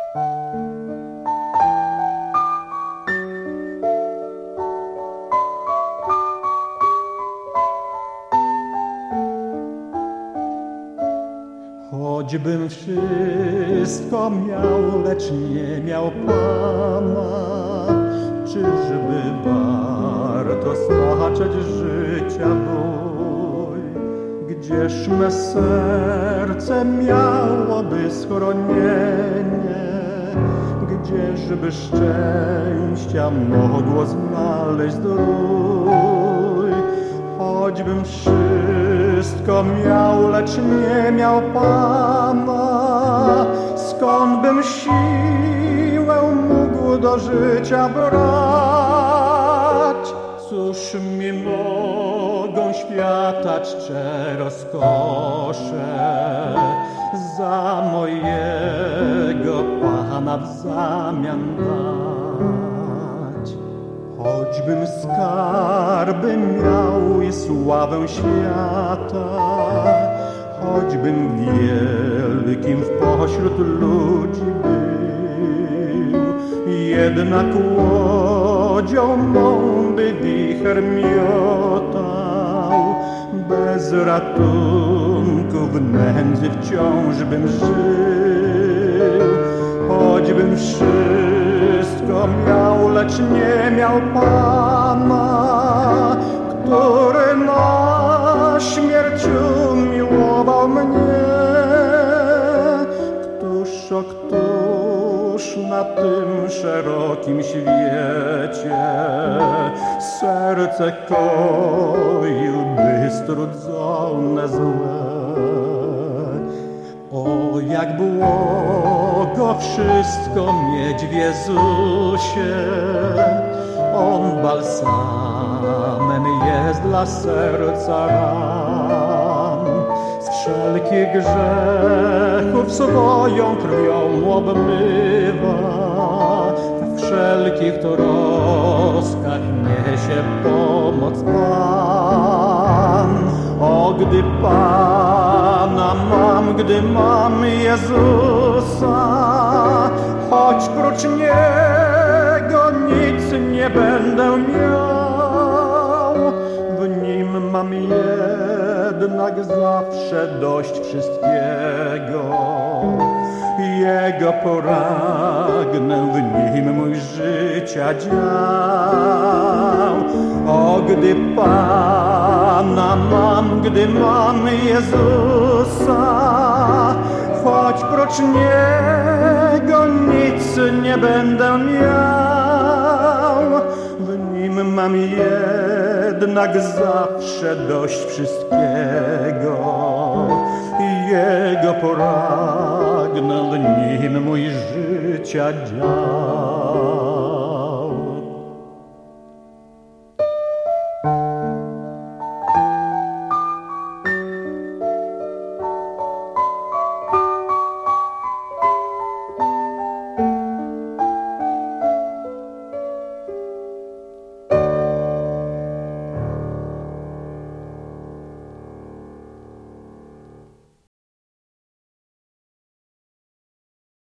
Choćbym wszystko miał, lecz nie miał Pana, czyżby warto staczać życia bój? Gdzież me serce miałoby schronienie? Gdzieżby szczęścia mogło znaleźć zdrój? Choćbym wszystko miał, lecz nie miał Pana, skąd bym siłę mógł do życia brać? Cóż mi mogą świata czcze rozkosze za mojego Pana w zamian dać? Choćbym skarby miał i sławę świata, choćbym wielkim wpośród ludzi był, jednak łodzią mą by wicher miotał. Bez ratunku w nędzy wciąż bym żył. Choćbym wszystko miał, lecz nie miał Pana, który na śmierć umiłował mnie. Któż na tym szerokim świecie serce koił, by strudzone złe? O, jak błogo wszystko mieć w Jezusie, On balsamem jest dla serca ran. Z wszelkich grzechów swoją krwią obmywa, w wszelkich troskach niesie pomoc Pan. O, gdy Pana mam, gdy mam Jezusa, choć prócz Niego nic nie będę miał, w Nim mam jednak zawsze dość wszystkiego. Jego poragnę, w Nim mój życia dział. O, gdy Pana mam, gdy mam Jezusa, choć prócz Niego nic nie będę miał, w Nim mam jednak zawsze dość wszystkiego. Jego poragnę, w Nim mój życia dział.